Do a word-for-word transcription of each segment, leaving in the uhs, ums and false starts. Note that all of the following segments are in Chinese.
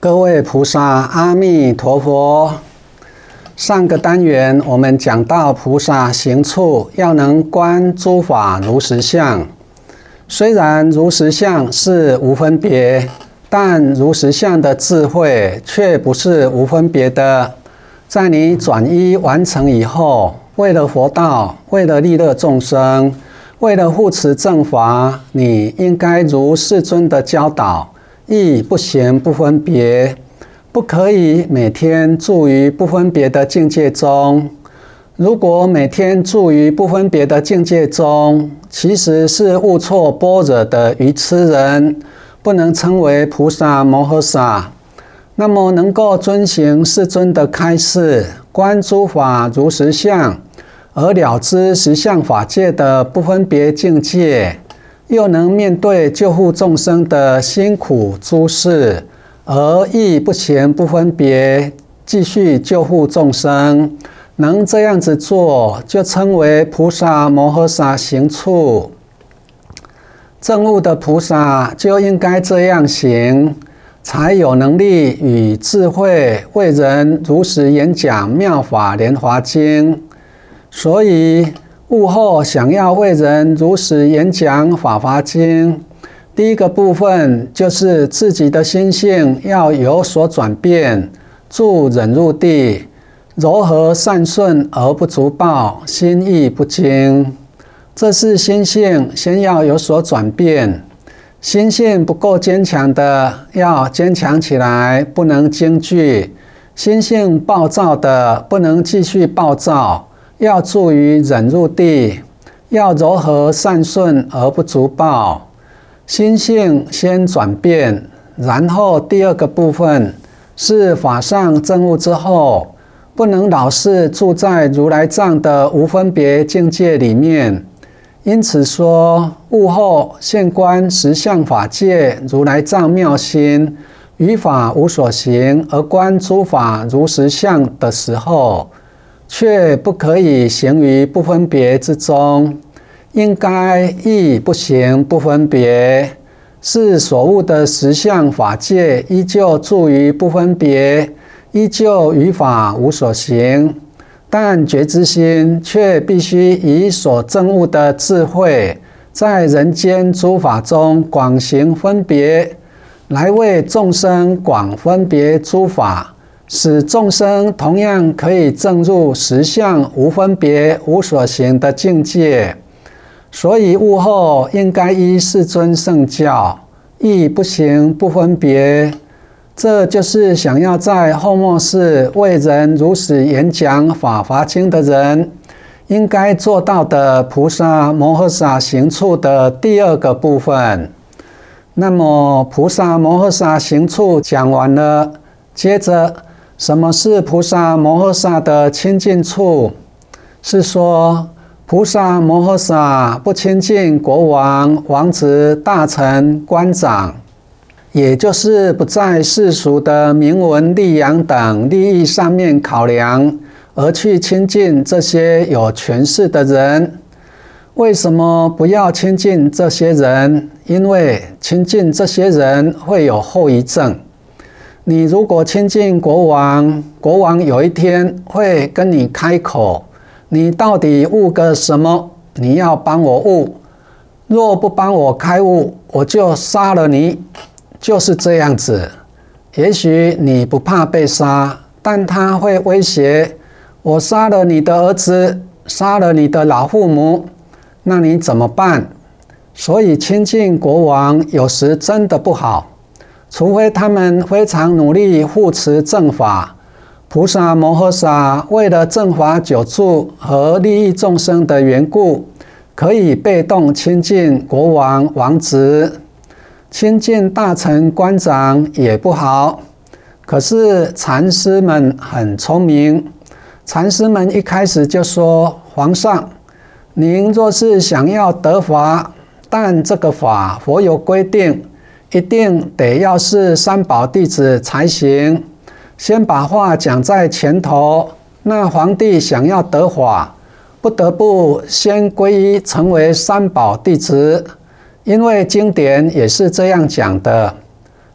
各位菩萨，阿弥陀佛。上个单元我们讲到菩萨行处要能观诸法如实相，虽然如实相是无分别，但如实相的智慧却不是无分别的。在你转依完成以后，为了佛道，为了利乐众生，为了护持正法，你应该如世尊的教导，亦不行不分别，不可以每天住于不分别的境界中。如果每天住于不分别的境界中，其实是悟错般若的愚痴人，不能称为菩萨摩诃萨。那么能够遵行世尊的开示，观诸法如实相，而了知实相法界的不分别境界，又能面对救护众生的辛苦诸事，而亦不行不分别，继续救护众生，能这样子做，就称为菩萨摩诃萨行处。证悟的菩萨就应该这样行，才有能力与智慧为人如实演讲妙法莲华经。所以悟后想要为人如实演讲法华经，第一个部分就是自己的心性要有所转变，住忍入地，柔和善顺而不逐暴，心意不惊。这是心性先要有所转变。心性不够坚强的，要坚强起来，不能惊惧；心性暴躁的，不能继续暴躁，要住于忍入地，要柔和善顺而不逐暴。心性先转变，然后第二个部分是法上证悟之后，不能老是住在如来藏的无分别境界里面。因此说，悟后现观实相法界如来藏妙心，于法无所行，而观诸法如实相的时候，却不可以行于不分别之中，应该亦不行不分别，是所悟的实相法界依旧住于不分别，依旧于法无所行，但觉知心却必须以所证悟的智慧，在人间诸法中广行分别，来为众生广分别诸法，使众生同样可以证入实相无分别无所行的境界。所以悟后应该依世尊圣教，亦不行不分别。这就是想要在后末世为人如实演讲法华经的人应该做到的菩萨摩诃萨行处的第二个部分。那么菩萨摩诃萨行处讲完了，接着什么是菩萨摩诃萨的亲近处？是说菩萨摩诃萨不亲近国王、王子、大臣、官长，也就是不在世俗的名闻利养等利益上面考量，而去亲近这些有权势的人。为什么不要亲近这些人？因为亲近这些人会有后遗症。你如果亲近国王，国王有一天会跟你开口，你到底悟个什么？你要帮我悟，若不帮我开悟，我就杀了你。就是这样子。也许你不怕被杀，但他会威胁，我杀了你的儿子，杀了你的老父母，那你怎么办？所以亲近国王有时真的不好，除非他们非常努力护持正法。菩萨摩诃萨为了正法久住和利益众生的缘故，可以被动亲近国王、王子。亲近大臣官长也不好。可是禅师们很聪明，禅师们一开始就说，皇上，您若是想要得法，但这个法佛有规定，一定得要是三宝弟子才行。先把话讲在前头，那皇帝想要得法，不得不先皈依成为三宝弟子，因为经典也是这样讲的。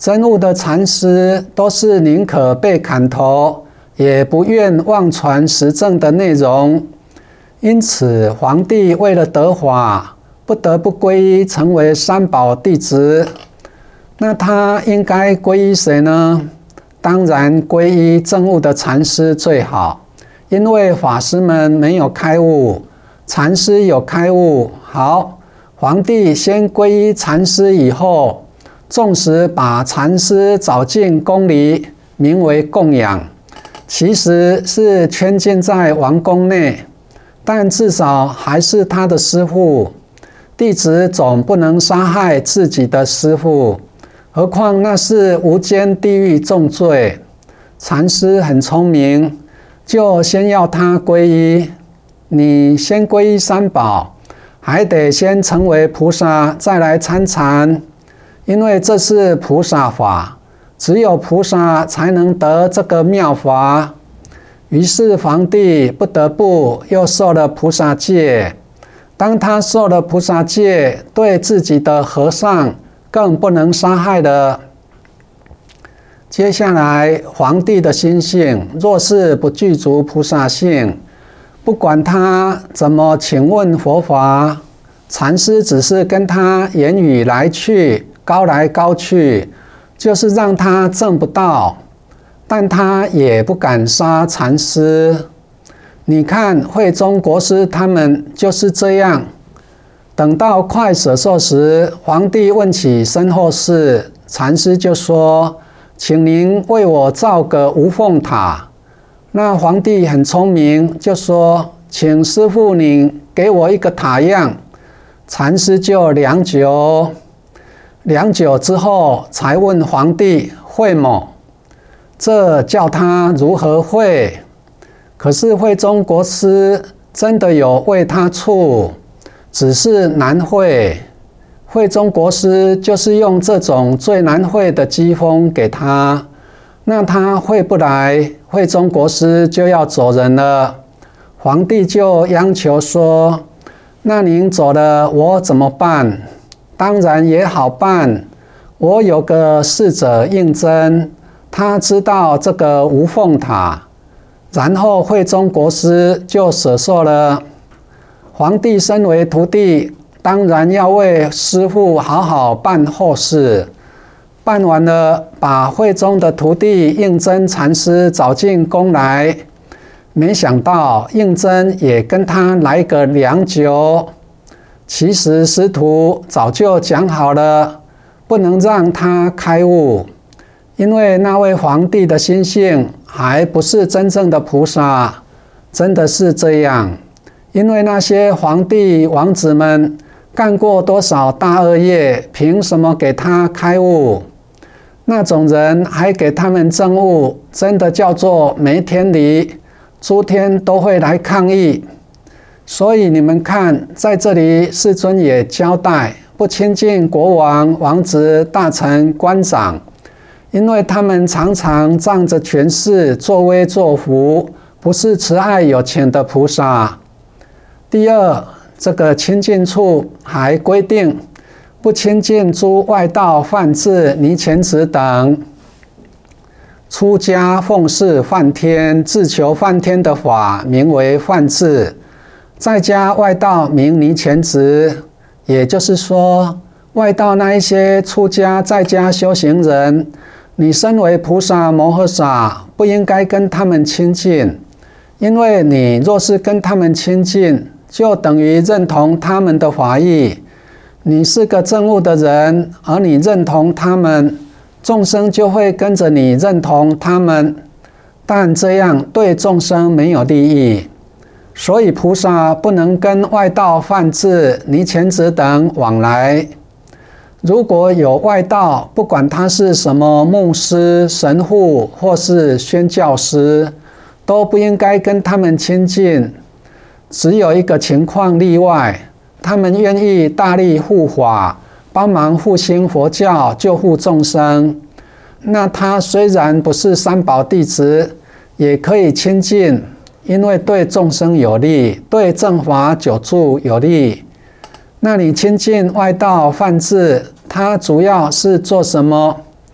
真悟的禅师都是宁可被砍头，也不愿妄传实证的内容。因此，皇帝为了得法，不得不皈依成为三宝弟子。那他应该皈依谁呢？当然皈依证悟的禅师最好，因为法师们没有开悟，禅师有开悟。好，皇帝先皈依禅师以后，纵使把禅师找进宫里，名为供养，其实是圈禁在王宫内，但至少还是他的师父。弟子总不能杀害自己的师父，何况那是无间地狱重罪。禅师很聪明，就先要他皈依。你先皈依三宝，还得先成为菩萨，再来参禅。因为这是菩萨法，只有菩萨才能得这个妙法。于是皇帝不得不又受了菩萨戒。当他受了菩萨戒，对自己的和尚更不能杀害了。接下来，皇帝的心性若是不具足菩萨性，不管他怎么请问佛法，禅师只是跟他言语来去，高来高去，就是让他证不到，但他也不敢杀禅师。你看慧忠国师他们就是这样。等到快舍寿时，皇帝问起身后事，禅师就说：“请您为我造个无缝塔。”那皇帝很聪明，就说：“请师父您给我一个塔样。”禅师就良久，良久之后才问皇帝：“会么？”这叫他如何会？可是慧忠国师真的有为他处，只是难会。慧忠国师就是用这种最难会的机锋给他，那他会不来，慧忠国师就要走人了。皇帝就央求说：“那您走了，我怎么办？”当然也好办，我有个侍者应真，他知道这个无缝塔。然后慧忠国师就舍受了。皇帝身为徒弟，当然要为师父好好办后事。办完了，把慧忠的徒弟应真禅师找进宫来。没想到应真也跟他来个良久。其实师徒早就讲好了，不能让他开悟，因为那位皇帝的心性还不是真正的菩萨。真的是这样，因为那些皇帝王子们干过多少大恶业，凭什么给他开悟？那种人还给他们证悟，真的叫做没天理，诸天都会来抗议。所以你们看，在这里世尊也交代，不亲近国王、王子、大臣、官长，因为他们常常仗着权势作威作福，不是慈爱有情的菩萨。第二，这个亲近处还规定，不亲近诸外道、梵志、尼乾子等。出家奉事梵天，自求梵天的法名为梵志，在家外道名尼乾子。也就是说，外道那一些出家在家修行人，你身为菩萨摩诃萨，不应该跟他们亲近，因为你若是跟他们亲近，就等于认同他们的法义。你是个证悟的人，而你认同他们，众生就会跟着你认同他们，但这样对众生没有利益。所以菩萨不能跟外道、梵志、尼乾子等往来。如果有外道，不管他是什么牧师、神父或是宣教师，都不应该跟他们亲近。只有一个情况例外，他们愿意大力护法，帮忙复兴佛教，救护众生。那他虽然不是三宝弟子，也可以亲近，因为对众生有利，对正法久住有利。那你亲近外道、梵志，他主要是做什么？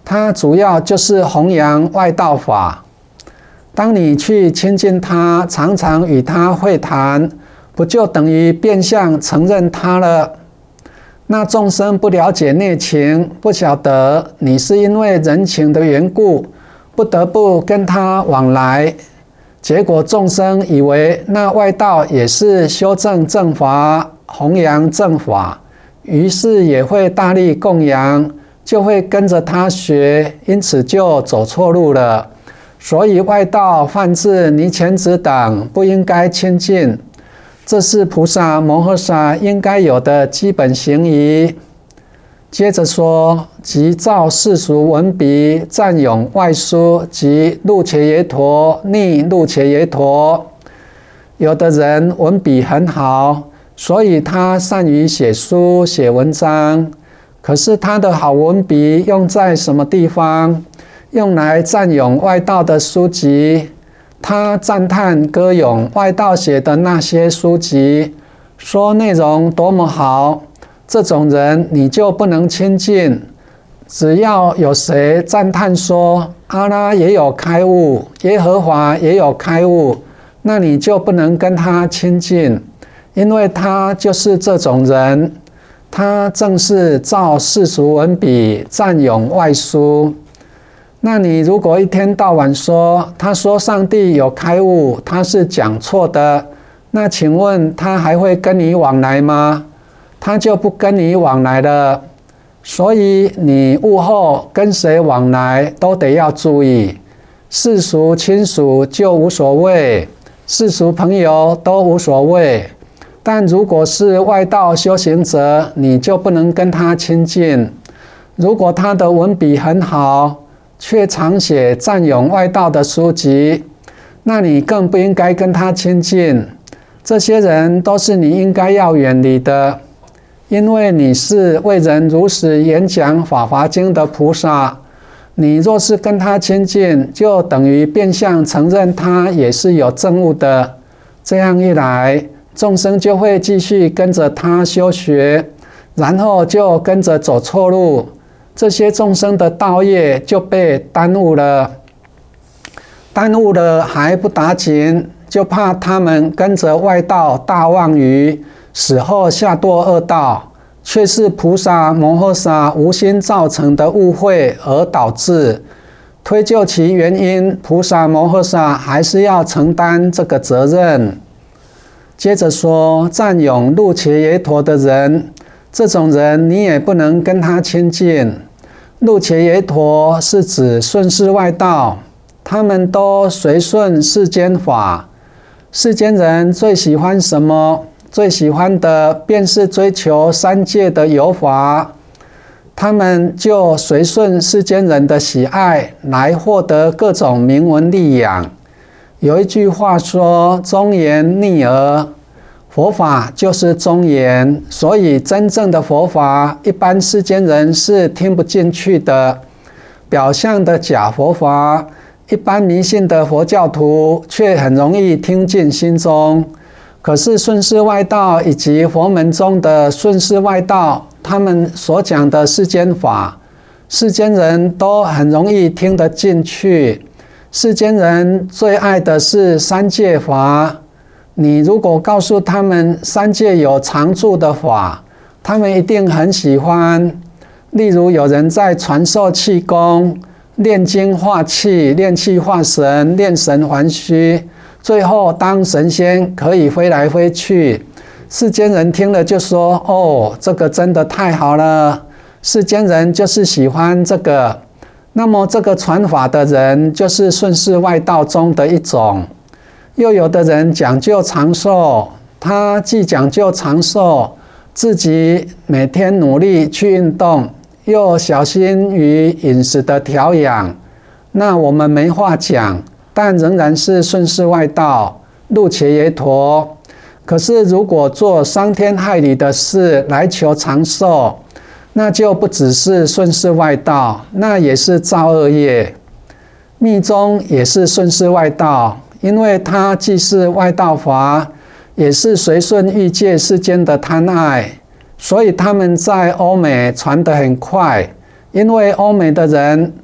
它主要就是弘扬外道法。当你去亲近他，常常与他会谈，不就等于变相承认他了？那众生不了解内情，不晓得你是因为人情的缘故，不得不跟他往来，结果众生以为那外道也是修正正法、弘扬正法，于是也会大力供养，就会跟着他学，因此就走错路了。所以外道、梵志、尼乾子等不应该亲近，这是菩萨摩诃萨应该有的基本行仪。接着说，即造世俗文笔，赞咏外书及鹿伽耶陀、逆鹿伽耶陀。有的人文笔很好，所以他善于写书、写文章。可是他的好文笔用在什么地方？用来赞咏外道的书籍，他赞叹歌咏外道写的那些书籍，说内容多么好，这种人你就不能亲近。只要有谁赞叹说阿拉也有开悟，耶和华也有开悟，那你就不能跟他亲近，因为他就是这种人，他正是造世俗文笔，赞咏外书。那你如果一天到晚说他说上帝有开悟，他是讲错的，那请问他还会跟你往来吗？他就不跟你往来了。所以你悟后跟谁往来都得要注意，世俗亲属就无所谓，世俗朋友都无所谓，但如果是外道修行者，你就不能跟他亲近。如果他的文笔很好，却常写赞咏外道的书籍，那你更不应该跟他亲近。这些人都是你应该要远离的，因为你是为人如实演讲《法华经》的菩萨，你若是跟他亲近，就等于变相承认他也是有证悟的。这样一来，众生就会继续跟着他修学，然后就跟着走错路。这些众生的道业就被耽误了，耽误了还不打紧，就怕他们跟着外道大妄语，死后下堕恶道，却是菩萨摩诃萨无心造成的误会而导致。推究其原因，菩萨摩诃萨还是要承担这个责任。接着说，赞咏鹿伽耶陀的人，这种人你也不能跟他亲近。鹿伽耶陀是指顺世外道，他们都随顺世间法。世间人最喜欢什么？最喜欢的便是追求三界的有法，他们就随顺世间人的喜爱来获得各种名闻利养。有一句话说，忠言逆耳，佛法就是忠言，所以真正的佛法，一般世间人是听不进去的。表象的假佛法，一般迷信的佛教徒却很容易听进心中。可是顺世外道以及佛门中的顺世外道，他们所讲的世间法，世间人都很容易听得进去。世间人最爱的是三界法。你如果告诉他们三界有常住的法，他们一定很喜欢。例如有人在传授气功、炼精化气、炼气化神、炼神还虚，最后当神仙可以飞来飞去。世间人听了就说，哦，这个真的太好了，世间人就是喜欢这个。那么这个传法的人就是顺世外道中的一种。又有的人讲究长寿，他既讲究长寿，自己每天努力去运动，又小心于饮食的调养，那我们没话讲，但仍然是顺世外道，鹿伽耶陀。可是如果做伤天害理的事来求长寿，那就不只是顺世外道，那也是造恶业。密宗也是顺世外道，因为它既是外道法，也是随顺欲界世间的贪爱，所以他们在欧美传得很快。因为欧美的人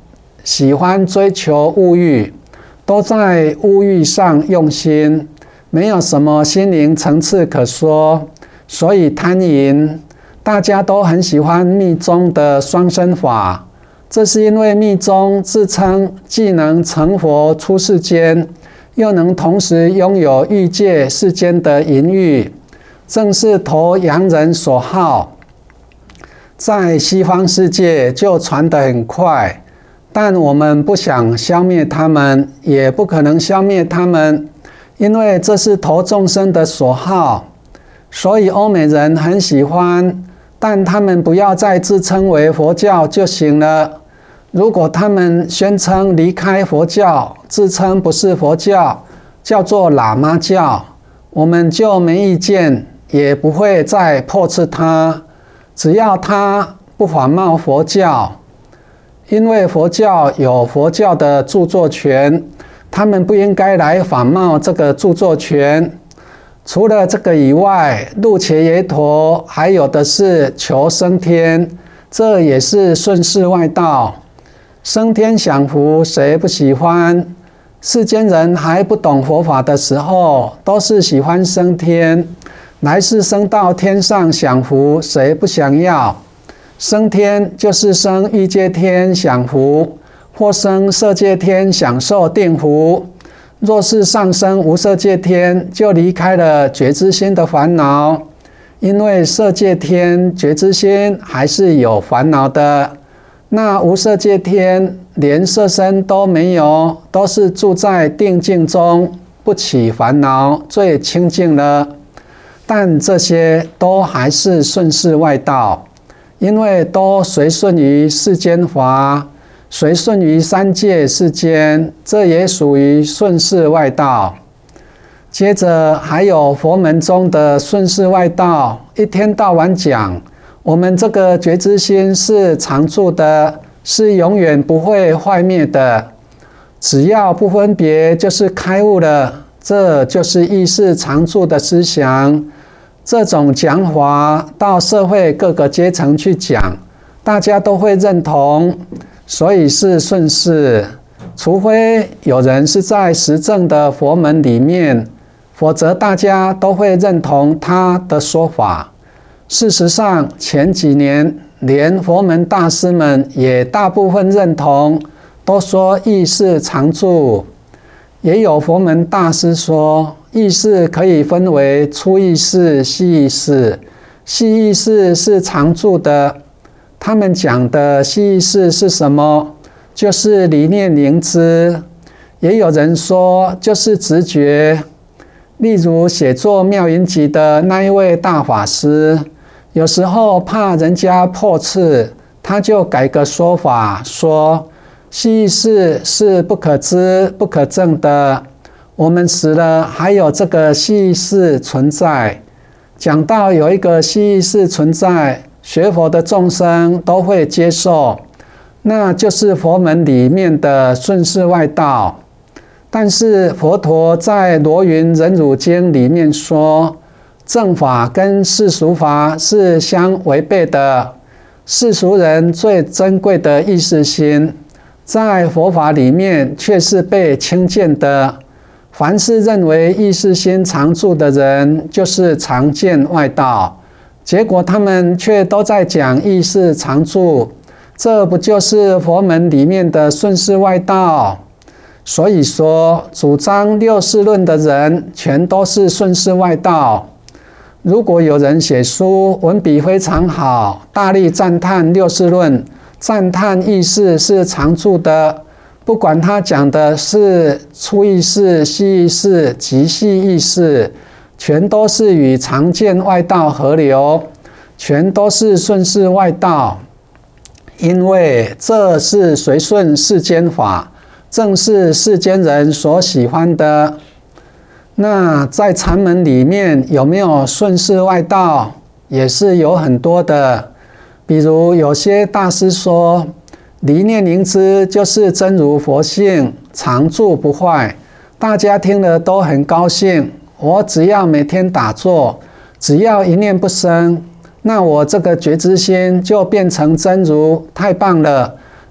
喜欢追求物欲，都在物欲上用心，没有什么心灵层次可说，所以贪淫。大家都很喜欢密宗的双生法，这是因为密宗自称既能成佛出世间，又能同时拥有欲界世间的淫欲，正是投洋人所好。在西方世界就传得很快，但我们不想消灭他们，也不可能消灭他们，因为这是投众生的所好，所以欧美人很喜欢，但他们不要再自称为佛教就行了。如果他们宣称离开佛教，自称不是佛教，叫做喇嘛教，我们就没意见，也不会再破斥他，只要他不仿冒佛教。因为佛教有佛教的著作权，他们不应该来仿冒这个著作权。除了这个以外，入伽耶陀还有的是求升天，这也是顺世外道。升天享福，谁不喜欢？世间人还不懂佛法的时候，都是喜欢升天。来世升到天上享福，谁不想要？升天就是升欲界天享福，或升色界天享受定福。若是上升无色界天，就离开了觉知心的烦恼，因为色界天觉知心还是有烦恼的。那无色界天连色身都没有，都是住在定境中，不起烦恼，最清净了。但这些都还是顺世外道，因为都随顺于世间法，随顺于三界世间，这也属于顺世外道。接着还有佛门中的顺世外道，一天到晚讲我们这个觉知心是常住的，是永远不会坏灭的，只要不分别就是开悟了，这就是意识常住的思想。这种讲法到社会各个阶层去讲，大家都会认同，所以是顺世。除非有人是在实证的佛门里面，否则大家都会认同他的说法。事实上，前几年连佛门大师们也大部分认同，都说意识常住。也有佛门大师说，意识可以分为粗意识、细意识，细意识是常住的。他们讲的细意识是什么？就是离念凝知。也有人说，就是直觉。例如写作《妙云集》的那一位大法师，有时候怕人家破斥，他就改个说法，说细意识是不可知、不可证的。我们死了，还有这个细意识存在。讲到有一个细意识存在，学佛的众生都会接受，那就是佛门里面的顺世外道。但是佛陀在《罗云忍辱经》里面说，正法跟世俗法是相违背的。世俗人最珍贵的意识心，在佛法里面却是被轻贱的。凡是认为意识心常住的人，就是常见外道。结果他们却都在讲意识常住，这不就是佛门里面的顺世外道？所以说，主张六世论的人，全都是顺世外道。如果有人写书，文笔非常好，大力赞叹六世论，赞叹意识是常住的，不管他讲的是粗意识、细意识、极细意识，全都是与常见外道合流，全都是顺世外道。因为这是随顺世间法，正是世间人所喜欢的。那在禅门里面有没有顺世外道？也是有很多的。比如有些大师说，离念凝知就是真如佛性，常住不坏。大家听了都很高兴。我只要每天打坐，只要一念不生，那我这个觉知心就变成真如，太棒了。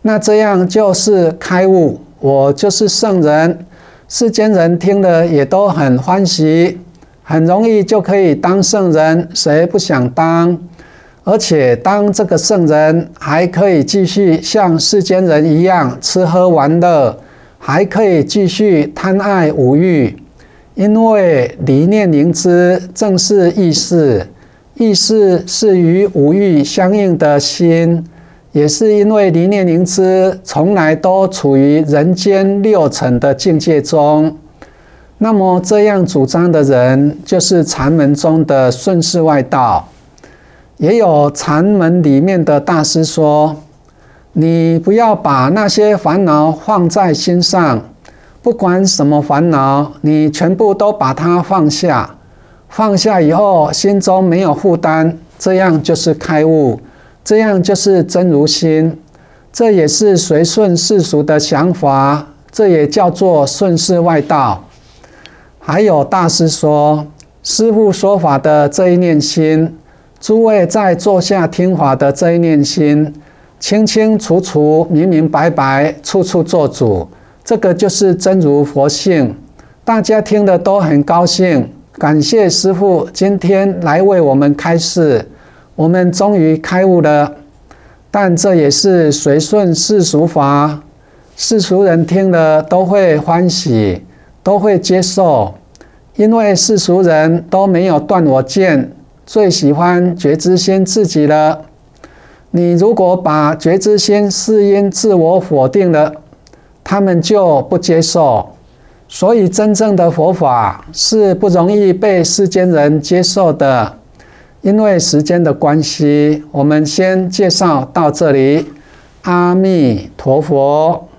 那这样就是开悟，我就是圣人。世间人听了也都很欢喜，很容易就可以当圣人，谁不想当？而且当这个圣人，还可以继续像世间人一样吃喝玩乐，还可以继续贪爱五欲。因为离念凝知正是意识，意识是与五欲相应的心，也是因为离念凝知从来都处于人间六尘的境界中。那么这样主张的人，就是禅门中的顺世外道。也有禅门里面的大师说，你不要把那些烦恼放在心上，不管什么烦恼，你全部都把它放下。放下以后，心中没有负担，这样就是开悟，这样就是真如心。这也是随顺世俗的想法，这也叫做顺世外道。还有大师说，师父说法的这一念心，诸位在坐下听法的这一念心，清清楚楚、明明白白，处处做主，这个就是真如佛性。大家听得都很高兴，感谢师父今天来为我们开示，我们终于开悟了。但这也是随顺世俗法，世俗人听了都会欢喜，都会接受，因为世俗人都没有断我见，最喜欢觉知心自己了。你如果把觉知心是因自我否定了，他们就不接受。所以真正的佛法是不容易被世间人接受的。因为时间的关系，我们先介绍到这里。阿弥陀佛。